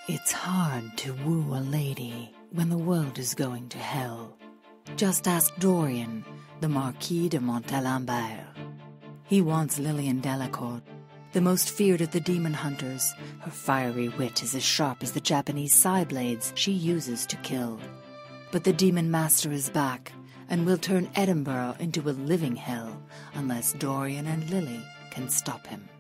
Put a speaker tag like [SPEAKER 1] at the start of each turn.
[SPEAKER 1] It's hard to woo a lady when the world is going to hell. Just ask Dorian, the Marquis de Montalembert. He wants Lillian Delacourt, the most feared of the demon hunters. Her fiery wit is as sharp as the Japanese side blades she uses to kill. But the demon master is back and will turn Edinburgh into a living hell unless Dorian and Lily can stop him.